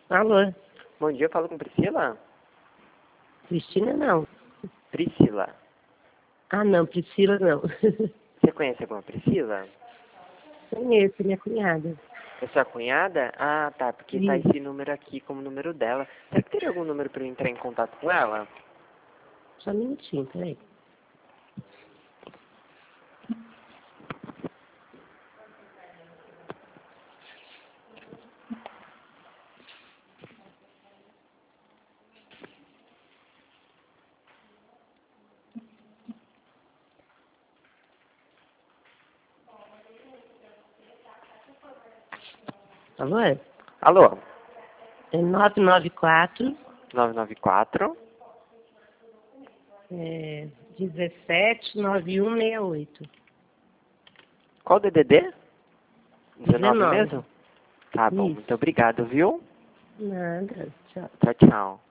Alô? Bom dia, eu falo com Priscila? Cristina não. Priscila. Ah, não, Priscila não. Você conhece alguma Priscila? Conheço, minha cunhada. É sua cunhada? Ah, tá, porque tá Isso. esse número aqui como número dela. Será que teria algum número para eu entrar em contato com ela? Só um minutinho, peraí. Alô? Alô? É 994 994? 179168. Qual o DDD? 19 19. mesmo? Tá bom, Isso. muito obrigado, viu? Nada. Tchau. Tchau, tchau.